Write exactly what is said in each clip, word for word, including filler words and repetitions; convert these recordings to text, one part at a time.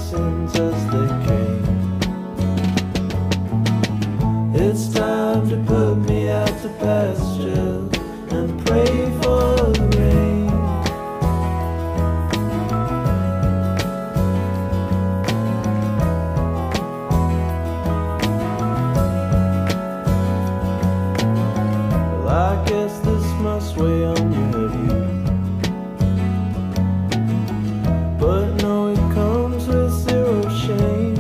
sins as they came. It's time to put me out to pasture and pray for the rain. Well, I guess this must weigh on your head, you. But no, it comes with zero shame.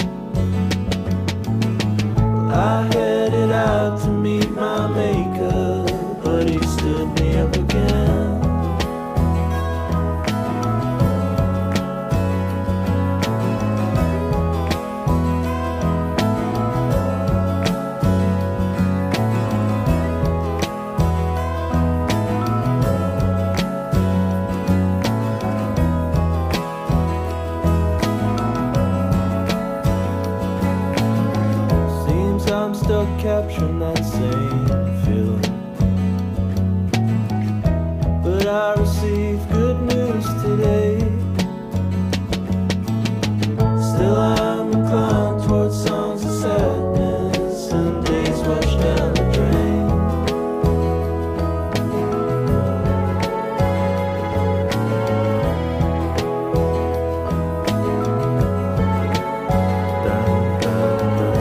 Well, I headed out to meet my maker, but he stood me up again. Seems I'm stuck capturing that same feeling, but I received good news today. Still I'm inclined towards songs of sadness and days washed down the drain. Down, down, down.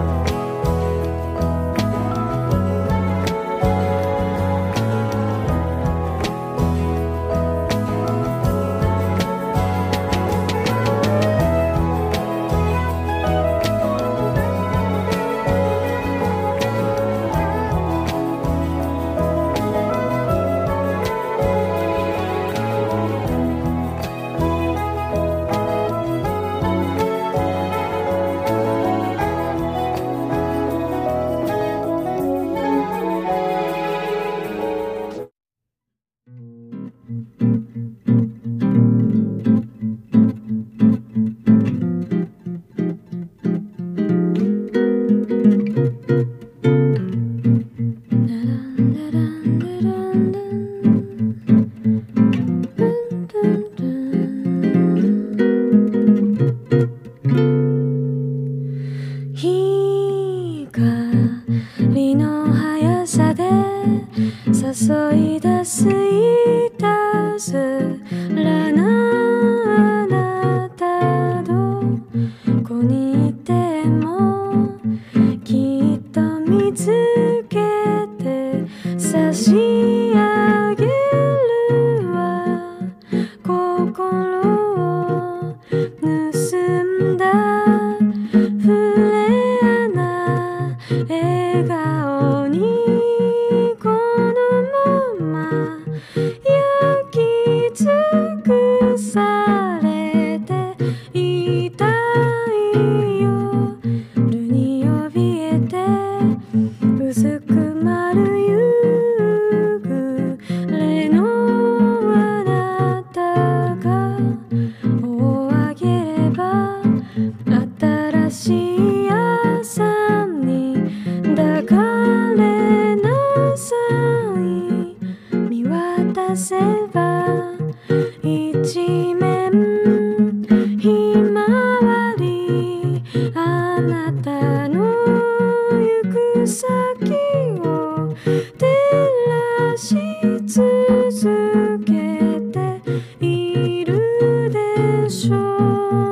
光の速さで注い出すいたずらなあなたどこにいてもきっと見つけて差し上げるわ心を盗んだフレアな笑顔にこのまま焼き尽くされていたいよ夜に怯えて薄く丸ゆぐれのあなたが尾を上げれば新しい朝に抱かれなさい見渡せば一面ひまわりあなたの行く先を照らし続けているでしょう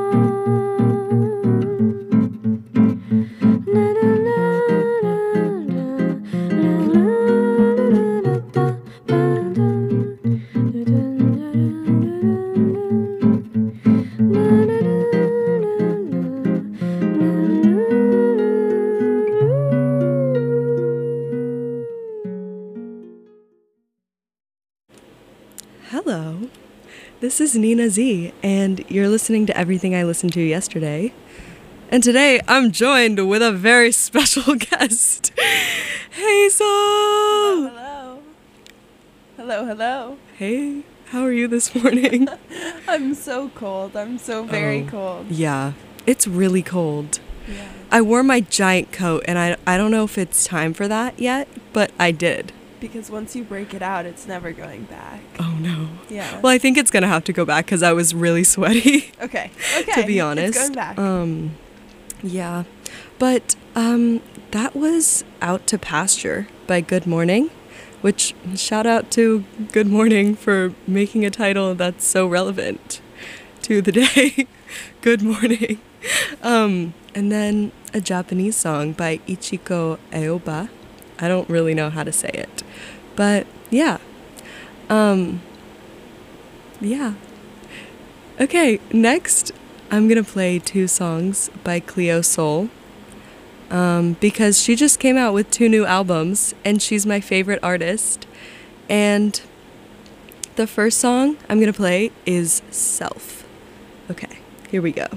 Hello, this is Nina Z, and you're listening to Everything I Listened to Yesterday. And today I'm joined with a very special guest, Hazel! Hello. Hello, hello. Hey, how are you this morning? I'm so cold. I'm so very Oh, cold. Yeah, it's really cold. Yeah. I wore my giant coat, and I, I don't know if it's time for that yet, but I did. Because once you break it out, it's never going back. Oh no. Yeah. Well, I think it's gonna have to go back because I was really sweaty. Okay. Okay. To be honest. It's going back. Um, yeah, but um, that was Out to Pasture by Good Morning, which shout out to Good Morning for making a title that's so relevant to the day. Good morning. Um, and then a Japanese song by Ichiko Aoba. I don't really know how to say it, but yeah. Um, yeah. Okay, next I'm gonna play two songs by Cleo Sol, um, because she just came out with two new albums and she's my favorite artist. And the first song I'm gonna play is Self. Okay, here we go.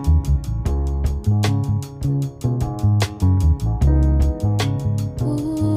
Ooh.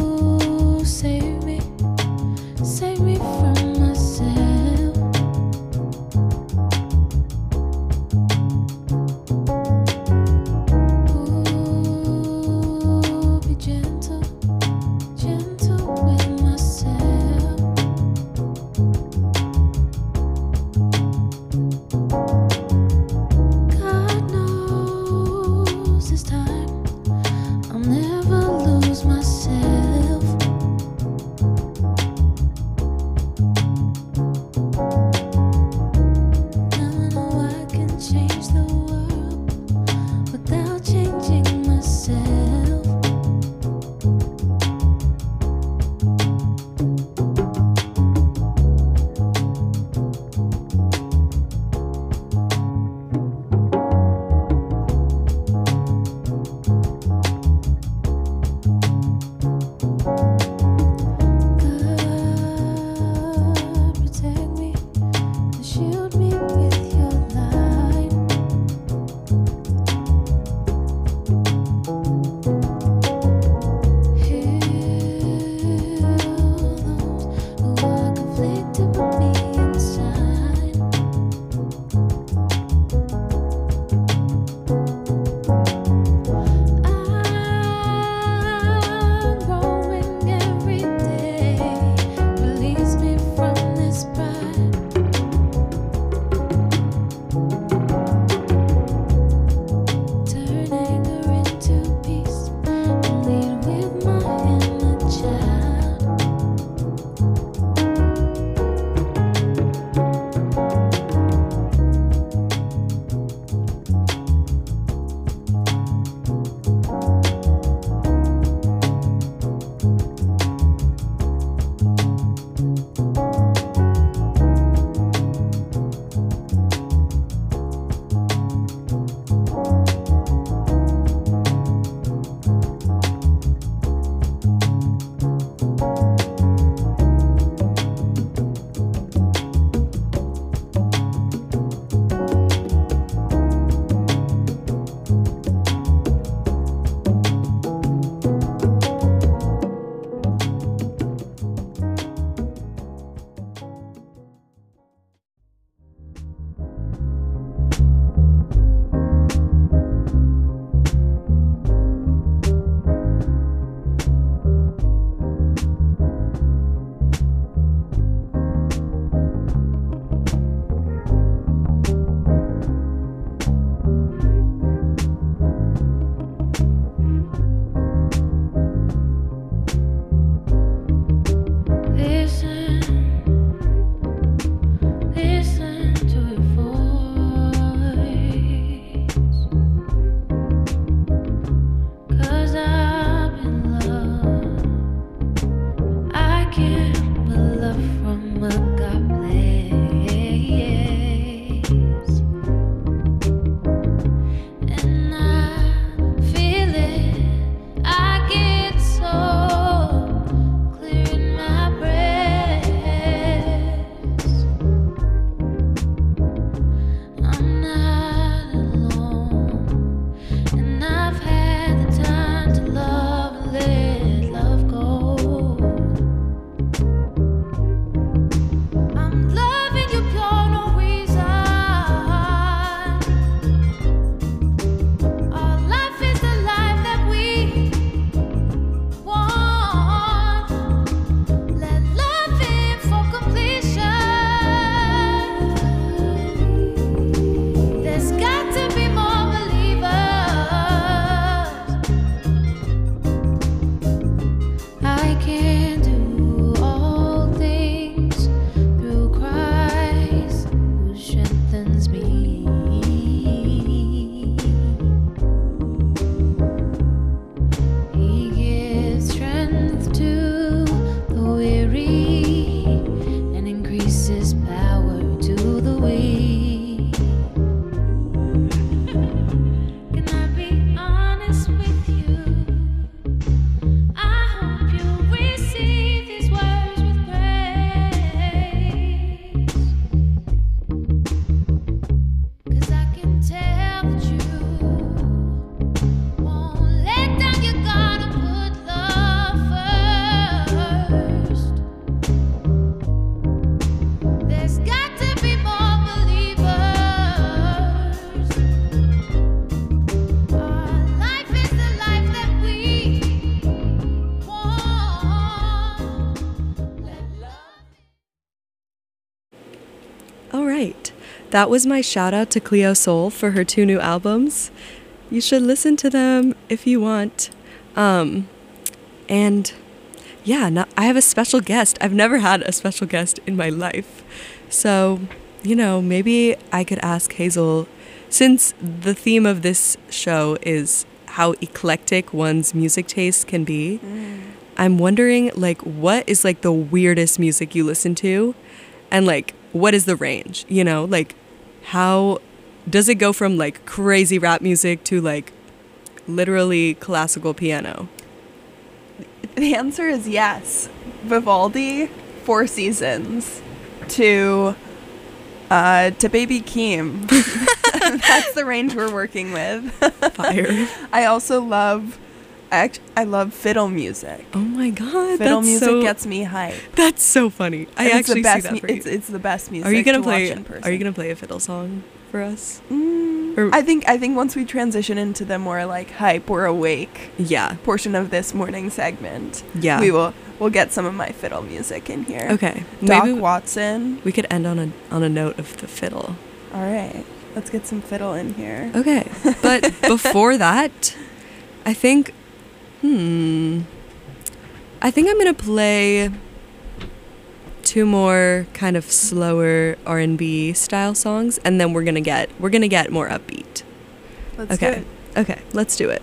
that was my shout out to Cleo Soul for her two new albums. You should listen to them if you want. Um, and yeah, no, I have a special guest. I've never had a special guest in my life. So, you know, maybe I could ask Hazel, since the theme of this show is how eclectic one's music taste can be. Mm. I'm wondering, like, what is, like, the weirdest music you listen to? And, like, what is the range? You know, like, how does it go from, like, crazy rap music to, like, literally classical piano? The answer is yes. Vivaldi, Four Seasons, to uh, to Baby Keem. That's the range we're working with. Fire. I also love, I, act- I love fiddle music. Oh my god, Fiddle that's music so, gets me hyped. That's so funny. I And it's actually the best see that mu- for you. It's, it's the best music. Are you gonna to play? watch in person. Are you gonna play a fiddle song for us? Mm, Or- I think I think once we transition into the more like hype or awake Yeah, portion of this morning segment, yeah. we will we'll get some of my fiddle music in here. Okay, Doc maybe Watson. we could end on a on a note of the fiddle. All right, let's get some fiddle in here. Okay, but before that, I think, hmm, I think I'm gonna play two more kind of slower R and B style songs, and then we're gonna get we're gonna get more upbeat. Let's Okay, do it. okay, let's do it.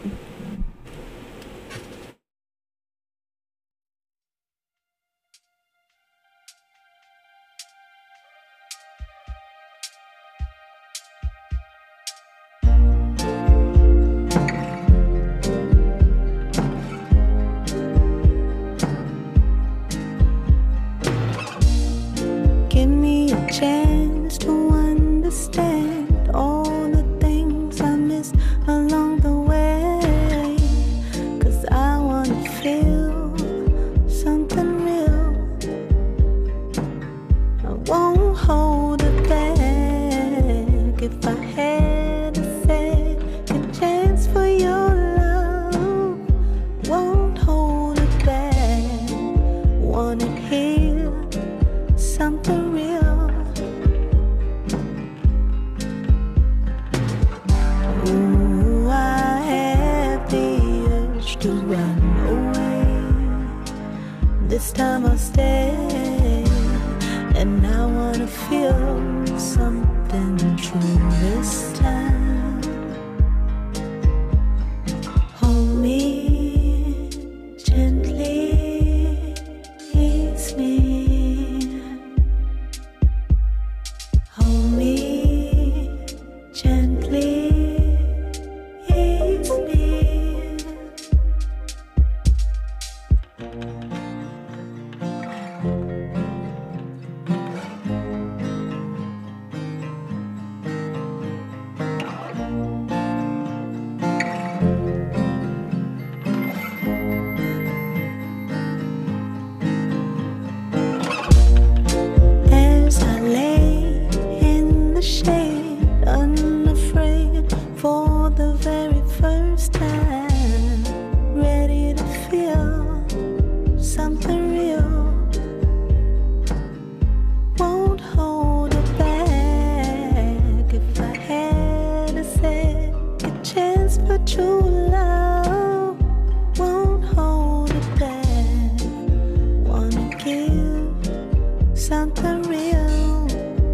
Give me a chance to understand all the things I missed along the way. 'Cause I wanna feel something real. I won't hold it back. If I had a second chance for your love, won't hold it back. Wanna hear something real. Ooh, I have the urge to run away. This time I'll stay, and I wanna feel something true this time. Hold me gently, ease me. Hold me gently, ease me. As I lay in the shade, unafraid for the very first time, ready to feel something real. Won't hold it back. If I had a second chance for true love, won't hold it back. Wanna give something real.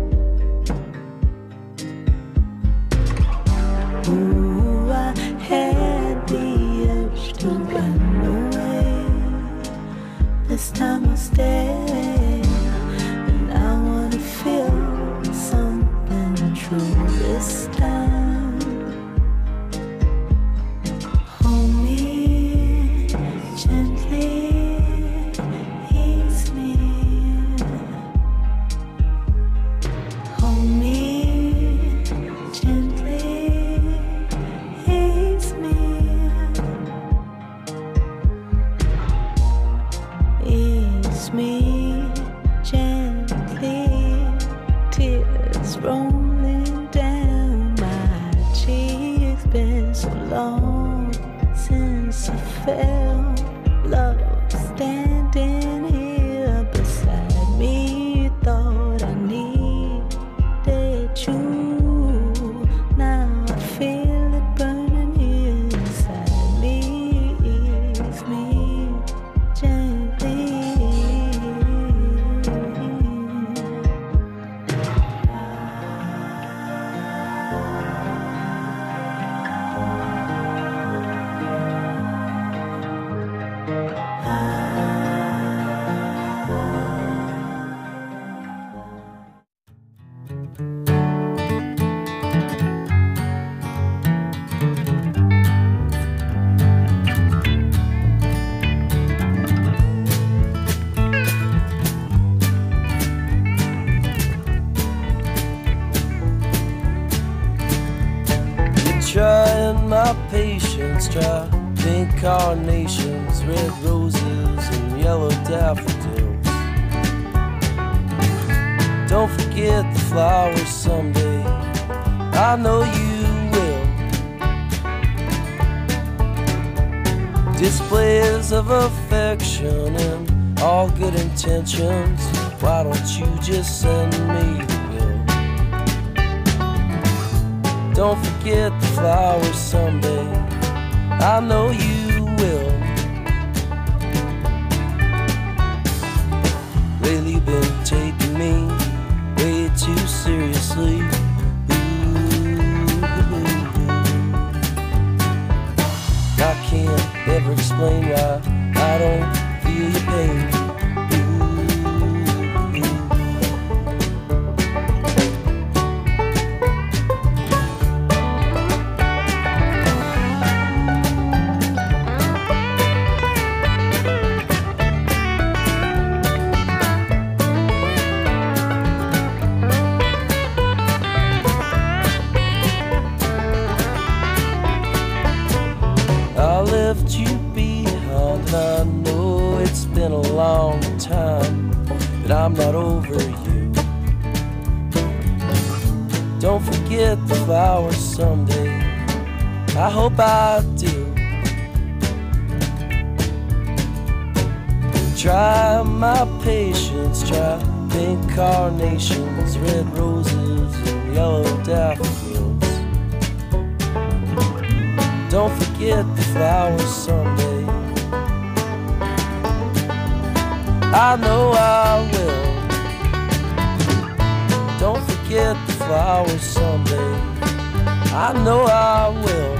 Ooh, I had the urge to run away. This time I'll stay, and I wanna feel something true this time. Hold me gently, ease me. Hold me gently, ease me. Ease me gently, tears rolling down my cheeks. Been so long since I felt love standing here beside me. Thought I needed you fields, try pink carnations, red roses, and yellow daffodils. Don't forget the flowers someday, I know you will. Displays of affection and all good intentions, why don't you just send me the bill? Don't forget the flowers someday, I know you will. Lately been taking me way too seriously. Ooh, I can't ever explain why I don't feel your pain. I left you behind, and I know it's been a long time, but I'm not over you. Don't forget the flowers someday, I hope I do. Try my patience, try pink carnations, red roses, and yellow daffodils. Don't forget the flowers someday, I know I will. Don't forget the flowers someday, I know I will.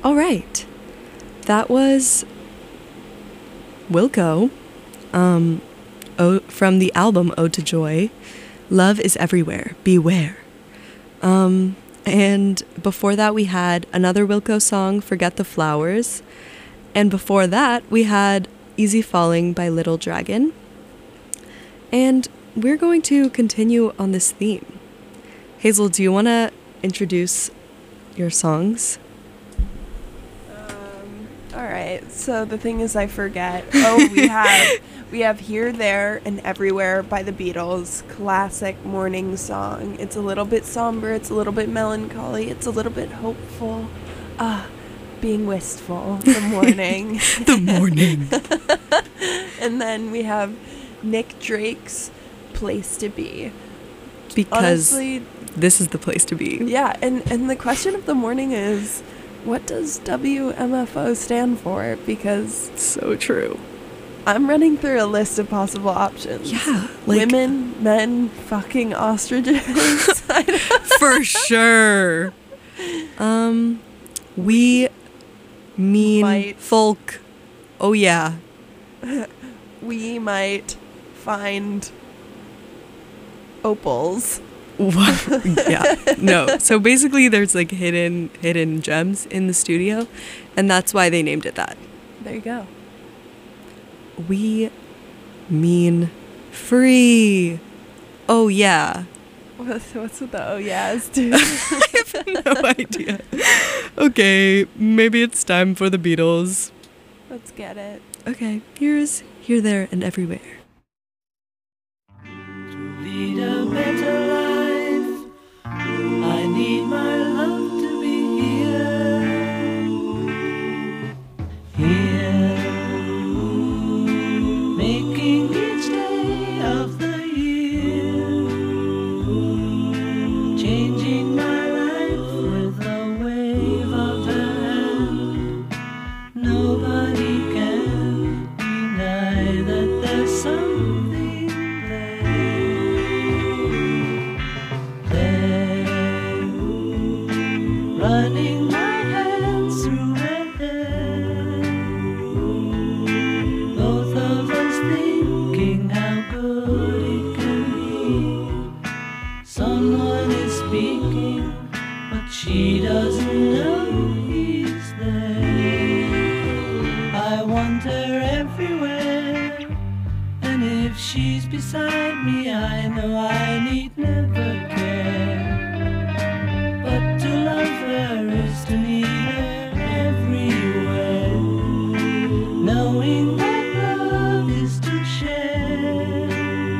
All right. That was Wilco um, o- from the album Ode to Joy. Love is Everywhere. Beware. Um, and before that, we had another Wilco song, Forget the Flowers. And before that, we had Easy Falling by Little Dragon. And we're going to continue on this theme. Hazel, do you want to introduce your songs? Um, all right. So the thing is, I forget. Oh, we have we have Here, There, and Everywhere by the Beatles. Classic morning song. It's a little bit somber. It's a little bit melancholy. It's a little bit hopeful. Ah, being wistful. The morning. The morning. And then we have Nick Drake's Place to Be. Because Honestly, this is the place to be. yeah, and, and the question of the morning is, what does W M F O stand for? Because So true. I'm running through a list of possible options. Yeah. Like, Women, men, fucking ostriches. I don't- for sure. Um, we mean Might. folk. Oh, yeah. we might find opals. Yeah, no. So basically, there's like hidden hidden gems in the studio, and that's why they named it that. There you go. We mean free. Oh yeah. What's, what's with the oh yeahs, dude? I have no idea. Okay, maybe it's time for the Beatles. Let's get it. Okay, here's Here, There, and Everywhere. Lead a better life. I need my love to be here, here, making each day of the year, changing my life with a wave of her hand. Nobody can deny that there's something running my hands through her hair, both of us thinking how good it can be. Someone is speaking, but she doesn't know he's there. I want her everywhere, and if she's beside me, I know I need never care. But to love her is to need her everywhere, knowing that love is to share.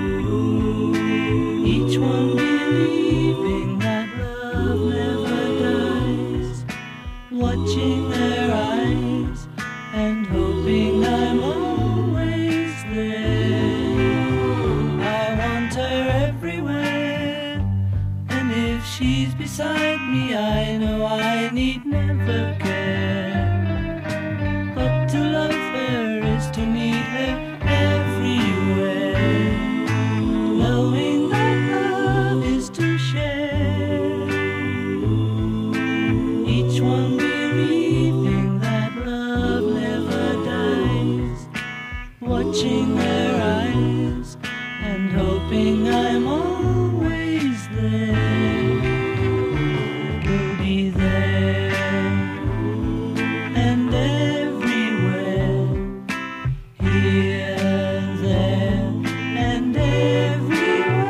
Each one believing that love never dies, watching their eyes and hoping I'm always there. I want her everywhere, and if she's beside me, I know I need never care. But to love her is to need her everywhere, knowing that love is to share. Each one believing that love never dies, watching their eyes and hoping I'm always there. We'll be there and everywhere, here, there, and everywhere.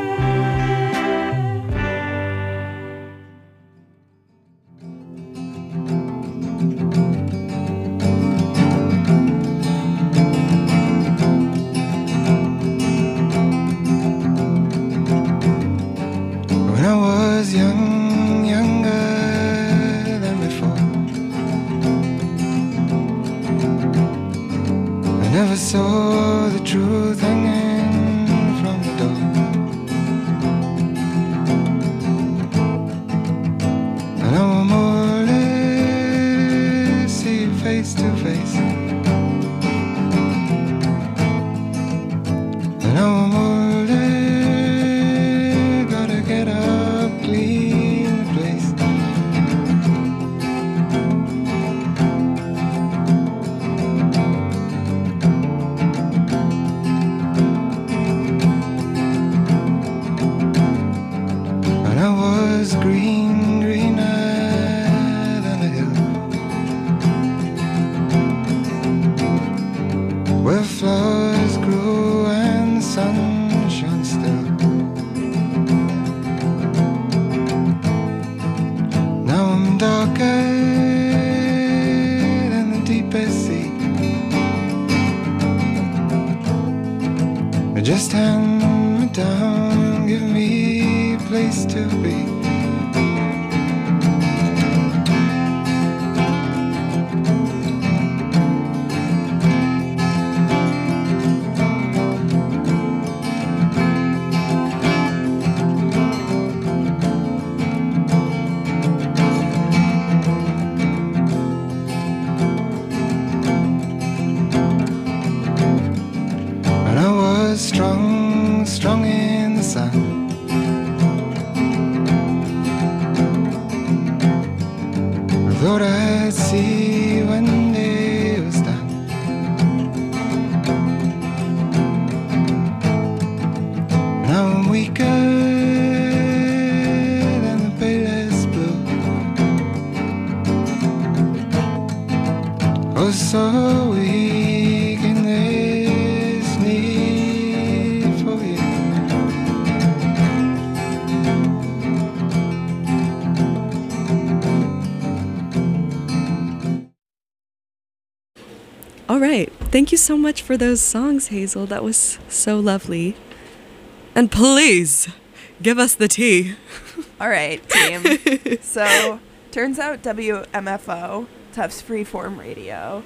When I was young, younger than before, I never saw the truth hanging from the door. And now I'm older, see you face to face. And now I'm older, gotta get up, clean the place. was green, greener than the hill, where flowers grew and the sun shone still. Now I'm darker than the deepest sea. Just hand me down, give me a place to be. Strong, strong in the sun. I thought I'd see when day was done. Now I'm weaker than the palest blue. Oh, so weak in this need for you. All right. Thank you so much for those songs, Hazel. That was so lovely. And please, give us the tea. All right, team. So, turns out W M F O, Tufts Freeform Radio,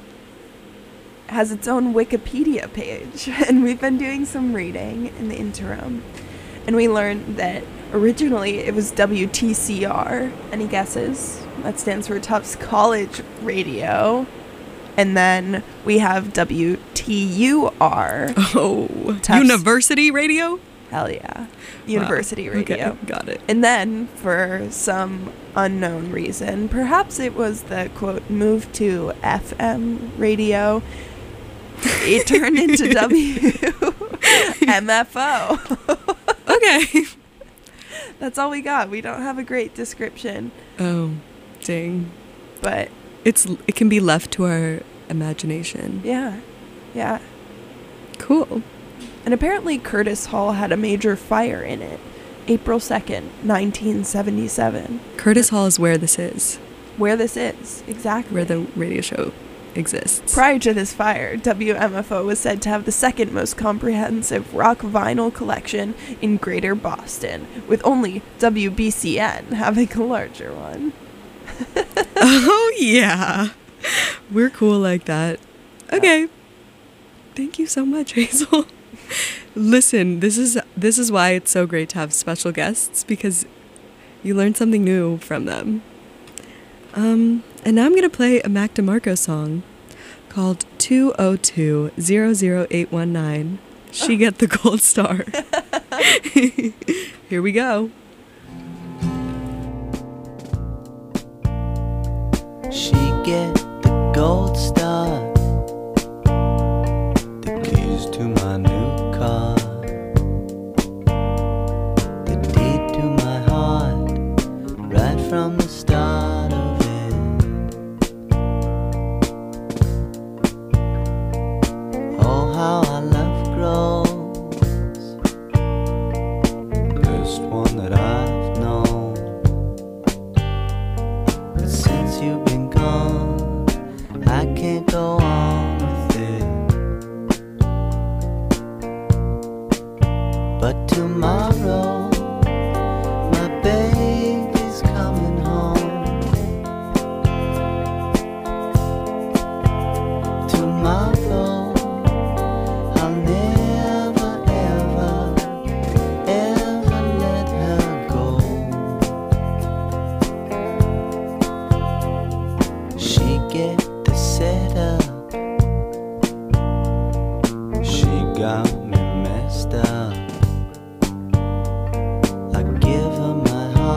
has its own Wikipedia page. And we've been doing some reading in the interim. And we learned that originally it was W T C R. Any guesses? That stands for Tufts College Radio. And then we have W T U R. Oh, Tufts- University Radio? Hell yeah. University Wow. Radio. Okay, got it. And then, for some unknown reason, perhaps it was the, quote, move to F M radio, it turned into W M F O. Okay. That's all we got. We don't have a great description, Oh, dang. but It's it can be left to our imagination. yeah, yeah. Cool. And apparently Curtis Hall had a major fire in it, April second, nineteen seventy-seven. Curtis Hall is where this is, Where this is, exactly. where the radio show exists. Prior to this fire, W M F O was said to have the second most comprehensive rock vinyl collection in Greater Boston, with only W B C N having a larger one. Oh, yeah. We're cool like that. Okay. Thank you so much, Hazel. Listen, this is this is why it's so great to have special guests, because you learn something new from them. Um, and now I'm going to play a Mac DeMarco song called two oh two zero zero eight one nine. She get the gold star. Here we go. She get the gold star, the keys to my new car, the deed to my heart, right from the start of it. Oh, how our love grows, best one that I've known. But since you've been gone, I can't go on with it. But tomorrow, my baby's coming home. Tomorrow, I'll never, ever, ever let her go. She get the setup, she got me messed up. I give her my heart.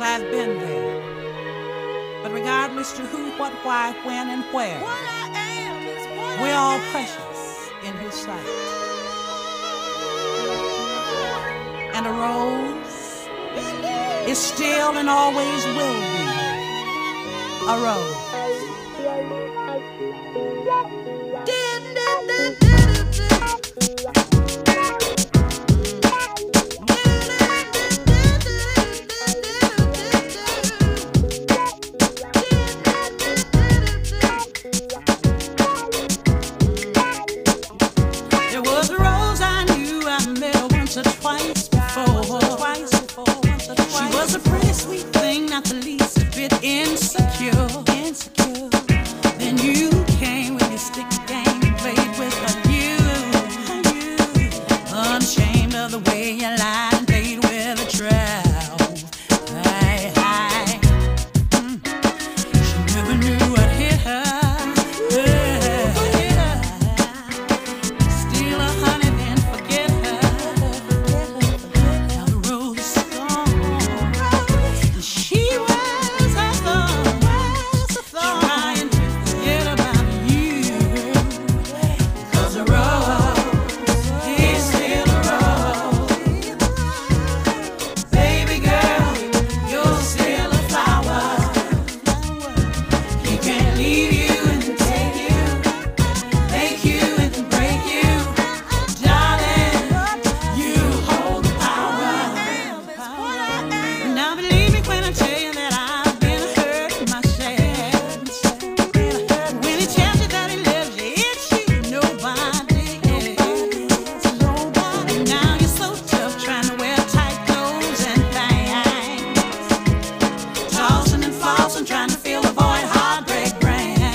I've been there. But regardless to who, what, why, when, and where, we're all precious in His sight. And a rose is still and always will be a rose. There was a rose I knew I met her once or twice before. Twice before, once or twice. She was a pretty sweet thing, not the least bit insecure. Insecure. Then you came with your stick game and played with her. You, you, unashamed of the way you lied and played with a trowel. Aye, aye. Mm. She never knew what hit her. Steal her honey, then forget her. Now the rose is gone. She was a thorn, trying to forget about you. 'Cause a rose is still a rose. Baby girl, you're still a flower. He can't leave you and take you, make you and break you. Darling, you hold the power. Now believe me when I tell you that I've been hurt myself. When he tells you that he loves you, it's you, nobody else. Nobody. Now you're so tough trying to wear tight clothes and things, tossing and falsing, trying to fill the void, heartbreak brand.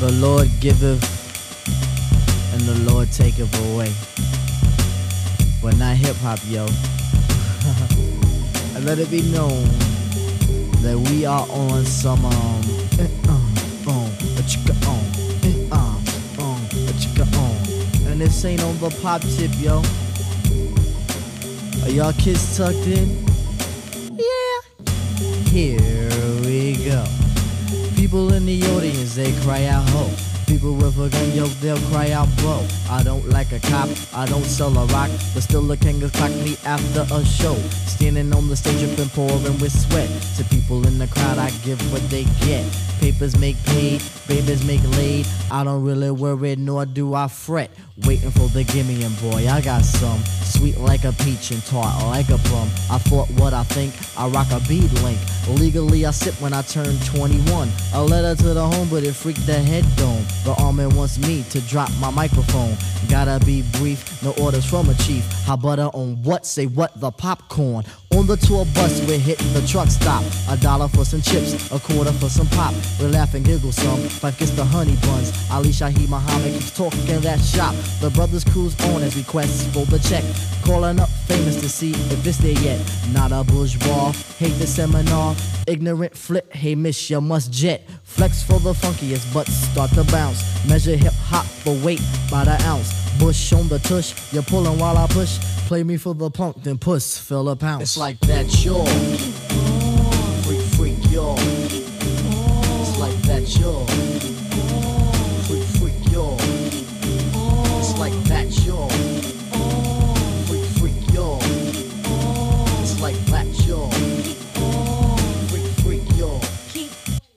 The Lord giveth and the Lord taketh away. But not hip hop, yo. And let it be known that we are on some um eh, uh, um a chicka um eh, uh, um a chicka um. And this ain't on the pop tip, yo. Are y'all kids tucked in? Yeah. Here we go. People in the audience, they cry out ho. People with a gun, yo, they'll cry out bro. I don't like a cop, I don't sell a rock, but still the king of clock me after a show. Standing on the stage up and pouring with sweat. To people in the crowd, I give what they get. Papers make paid, babies make laid. I don't really worry, nor do I fret. Waiting for the gimme, and boy, I got some. Sweet like a peach and tart like a plum. I thought what I think, I rock a bead link. Legally, I sip when I turn twenty-one. A letter to the home, but it freaked the head dome. The army wants me to drop my microphone. Gotta be brief, no orders from a chief. How butter on what? Say what? The popcorn. On the tour bus, we're hitting the truck stop. A dollar for some chips, a quarter for some pop. We laugh and giggle some. Five gets the honey buns. Ali Shahi Muhammad keeps talking that shop. The brothers cruise on as requests for the check. Calling up famous to see if it's there yet. Not a bourgeois, hate the seminar. Ignorant flip, hey miss, you must jet. Flex for the funkiest, but start to bounce. Measure hip hop for weight by the ounce. Bush on the tush, you're pulling while I push. Play me for the punk, then puss, fill a pound. It's like that, y'all. Freak, freak, y'all. It's like that, y'all. Freak, freak, y'all. It's like that, y'all. Freak, freak, y'all. It's like that, y'all. Freak, freak, y'all. Keep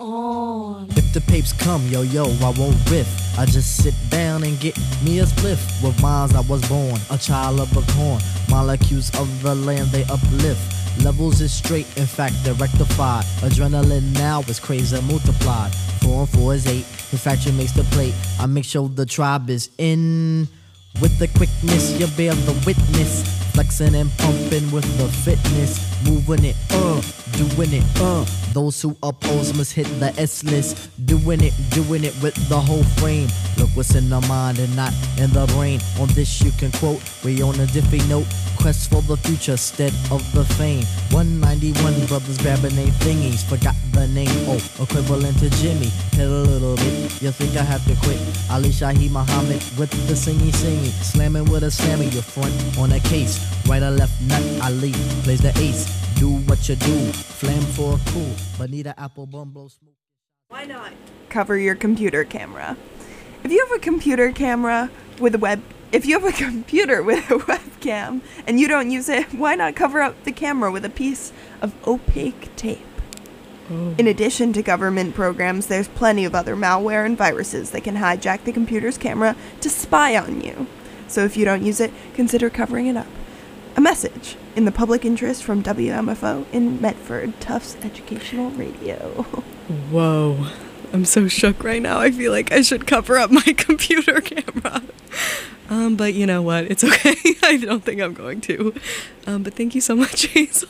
on. If the papes come, yo, yo, I won't riff. I just sit down and get me a spliff. With miles I was born, a child of a corn. Molecules of the land they uplift. Levels is straight, in fact they're rectified. Adrenaline now is crazy multiplied. Four and four is eight, infraction makes the plate. I make sure the tribe is in. With the quickness you bear the witness. Flexing and pumping with the fitness. Moving it, uh, doing it, uh. Those who oppose must hit the S list. Doing it, doing it with the whole frame. Look what's in the mind and not in the brain. On this you can quote, we on a diffy note. Quest for the future instead of the fame. one ninety-one brothers grabbing they thingies. Forgot the name, oh, equivalent to Jimmy. Hit a little bit, you think I have to quit. Ali Shahi Muhammad with the singy singy. Slamming with a slammy, your front on a case. Right or left nut, Ali plays the ace. Do what you do, flam for a cool. Bonita apple bum blow smoke. Why not cover your computer camera? If you have a computer camera with a web, if you have a computer with a webcam and you don't use it, why not cover up the camera with a piece of opaque tape? Oh. In addition to government programs, there's plenty of other malware and viruses that can hijack the computer's camera to spy on you. So if you don't use it, consider covering it up. A message in the public interest from W M F O in Medford, Tufts Educational Radio. Whoa. I'm so shook right now. I feel like I should cover up my computer camera. Um, but you know what? It's okay. I don't think I'm going to. Um, but thank you so much, Hazel.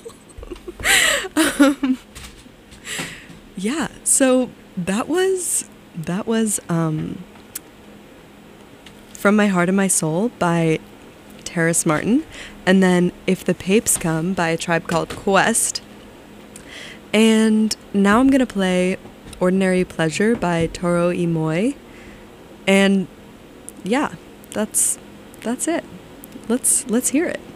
um, yeah, so that was, that was um, From My Heart and My Soul by Terrace Martin. And then If the Papes Come by a tribe called Quest. And now I'm going to play Ordinary Pleasure by Toro y Moi. And yeah, that's that's it. Let's let's hear it.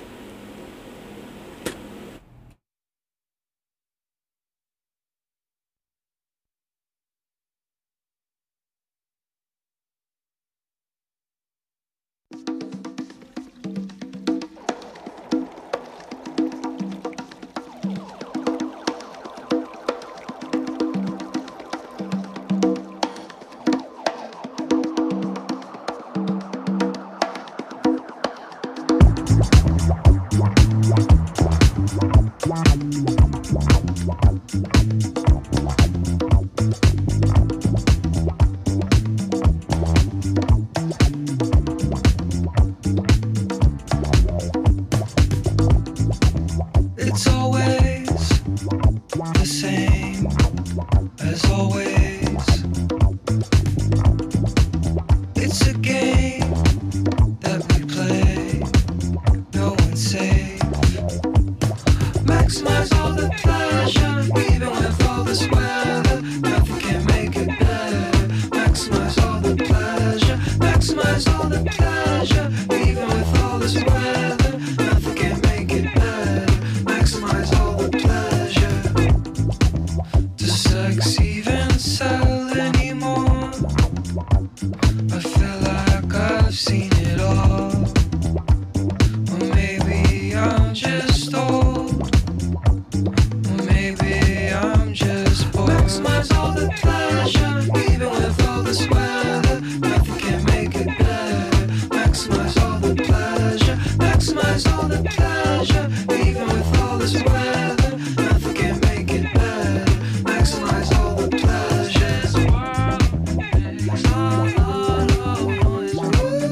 The same as always. It's a game that we play. No one's safe. Maximize all the pleasure, even with all this weather. Nothing can make it better. Maximize all the pleasure. Maximize all the pleasure, even with all this weather. Nothing can make it better. Maximize all the pleasure. Does sex even sell anymore? I feel like I've seen it all. Or maybe I'm just old. Or maybe I'm just bored. Maximize all the pleasure, even with all this weather. Nothing can make it better. Maximize all the pleasure. Maximize all the pleasure, even with all this weather. Nothing can make it better. Maximize all the pleasure. This world is all alone. It's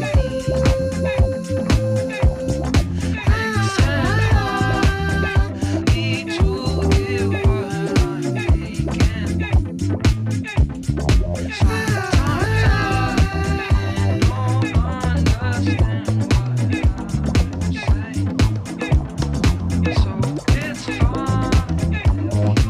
need to give what I'm thinking. Sometimes I don't understand what I'm saying. So it's fine if you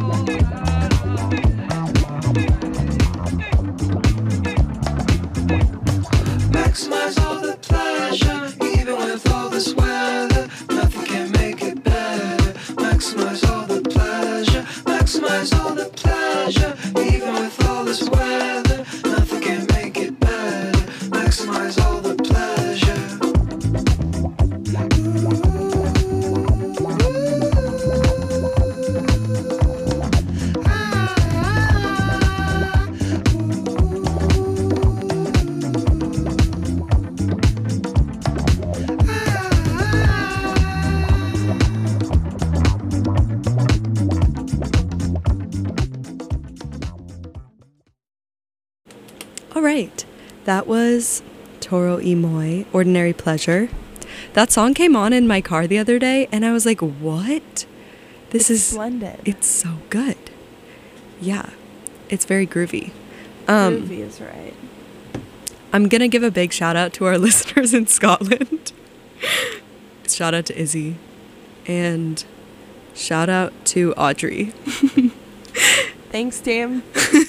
maximize all the pleasure, even with all this weather. Nothing can make it better. Maximize all the pleasure. Maximize all the pleasure, even with all this weather. Nothing can make it better. Maximize all the pleasure. All right, that was Toro y Moi, Ordinary Pleasure. That song came on in my car the other day, and I was like, what? This It's is splendid. It's so good. Yeah, it's very groovy. Um, Groovy is right. I'm going to give a big shout out to our listeners in Scotland. Shout out to Izzy. And shout out to Audrey. Thanks, team.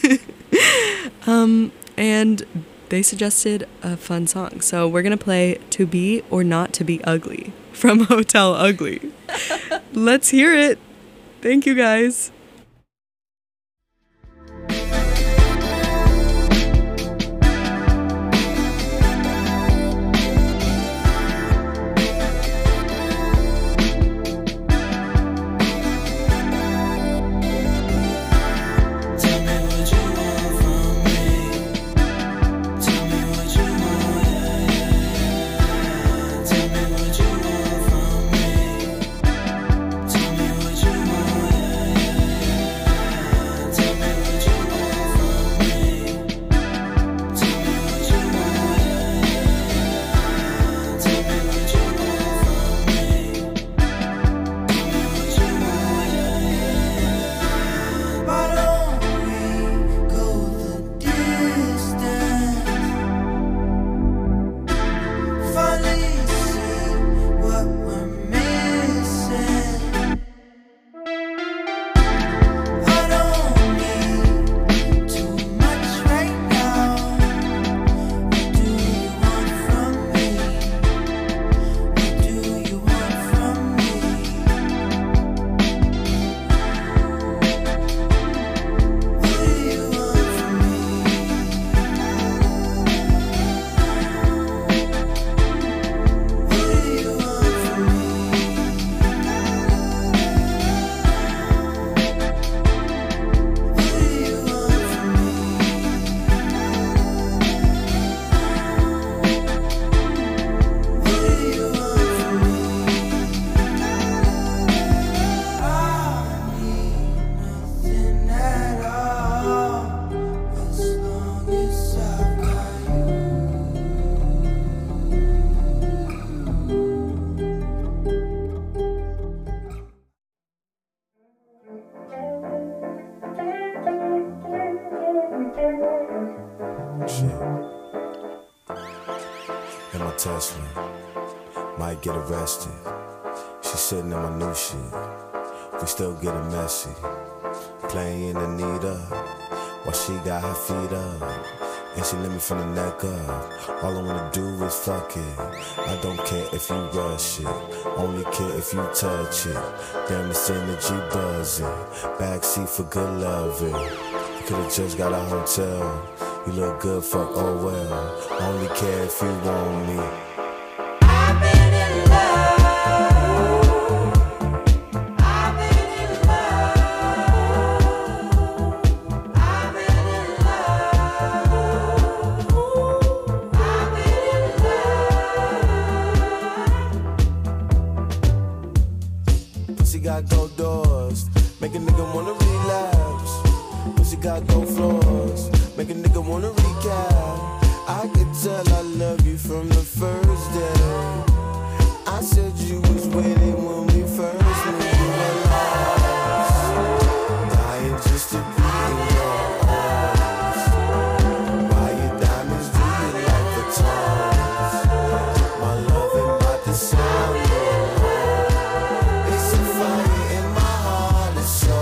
Um, and they suggested a fun song. So we're going to play To Be or Not to Be Ugly from Hotel Ugly. Let's hear it. Thank you, guys. Tell me what you want from me. Tell me what you want, yeah, yeah. Shit. In my Tesla, might get arrested. She sitting in my new shit. We still getting messy. Playing Anita while she got her feet up. And she let me from the neck up. All I wanna do is fuck it. I don't care if you rush it. Only care if you touch it. Damn, it's energy buzzing. Backseat for good loving. You could've just got a hotel. You look good, fuck, oh well. Only care if you want me. I've been in love. I've been in love. I've been in love. I've been in love. Pussy got gold doors. Make a nigga wanna relapse. Pussy got gold floors. Make a nigga wanna recap. I could tell I love you from the first day. I said you was waiting when we first met. You were lost, dying just to be in your arms. Buy your diamonds, do you like the tongues? My love ain't about to sound your heart. It's a fire in my heart, it's so.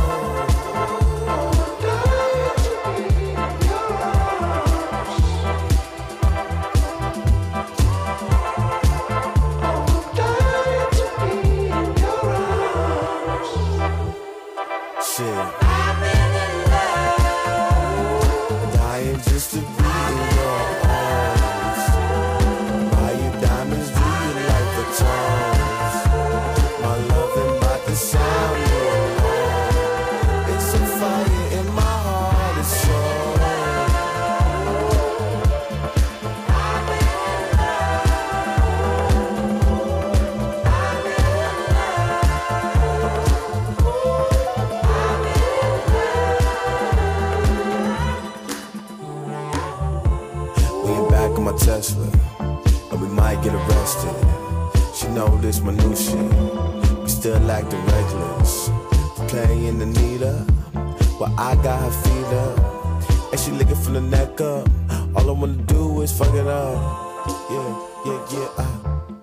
I've been in love. Dying just to be in your arms. Buy you diamonds, do you like the tongues? My love ain't about to sound your heart. It's a fire in my heart, it's so. I've been in love. I've been in We ain't back on my Tesla, and we might get arrested. She know this my new shit. We still acting reckless. Playing Anita, while I got her feet up, and she licking from the neck up. All I wanna do is fuck it up. Yeah, yeah, yeah. Uh.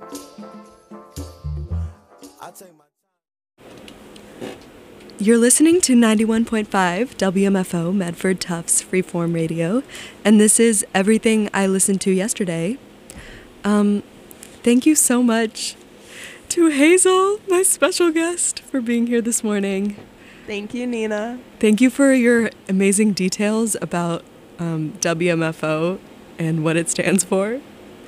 I take my. You're listening to ninety-one point five W M F O Medford Tufts Freeform Radio, and this is Everything I Listened to Yesterday. Um, thank you so much to Hazel, my special guest, for being here this morning. Thank you, Nina. Thank you for your amazing details about um, W M F O and what it stands for,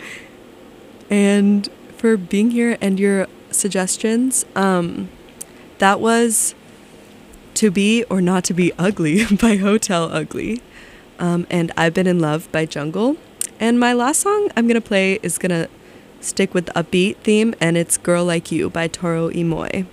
and for being here and your suggestions. Um, that was To Be or Not to Be Ugly by Hotel Ugly, um, and I've Been in Love by Jungle. And my last song I'm going to play is going to stick with the upbeat theme, and it's Girl Like You by Toro y Moi.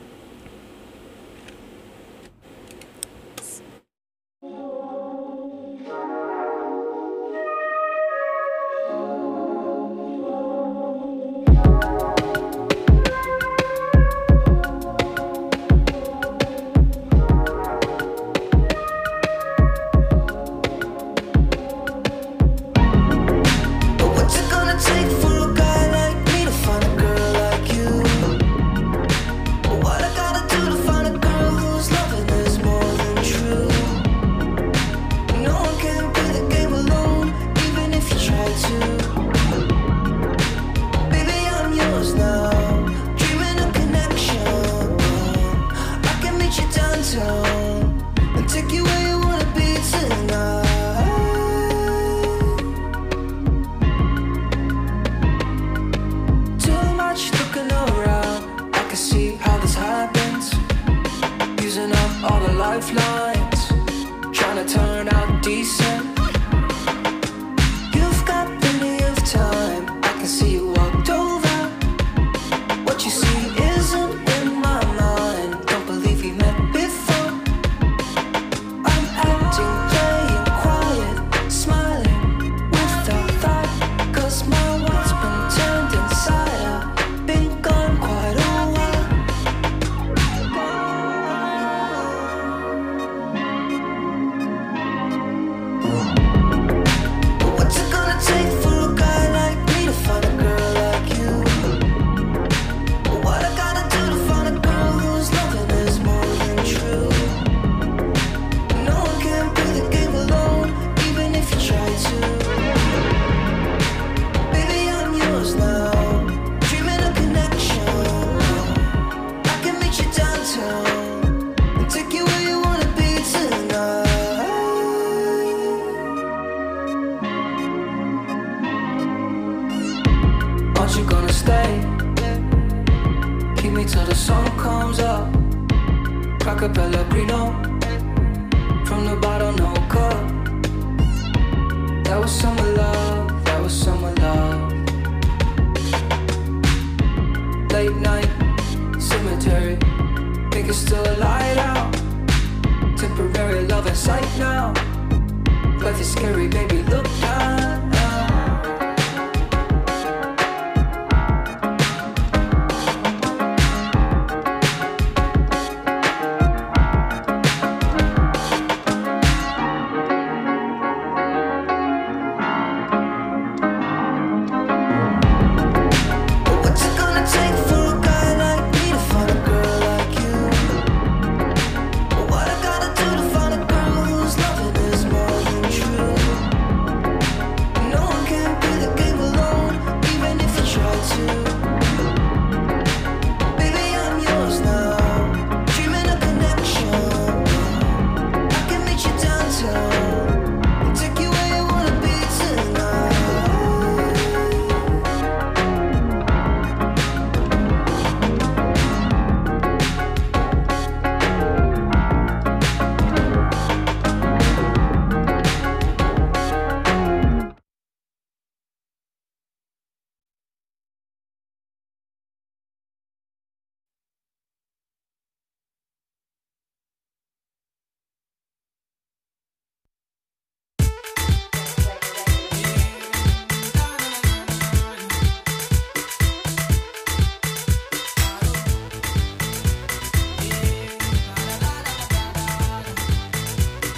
What's it gonna take for a guy like me to find a girl like you? scary love in sight now. Life is scary, baby, look out.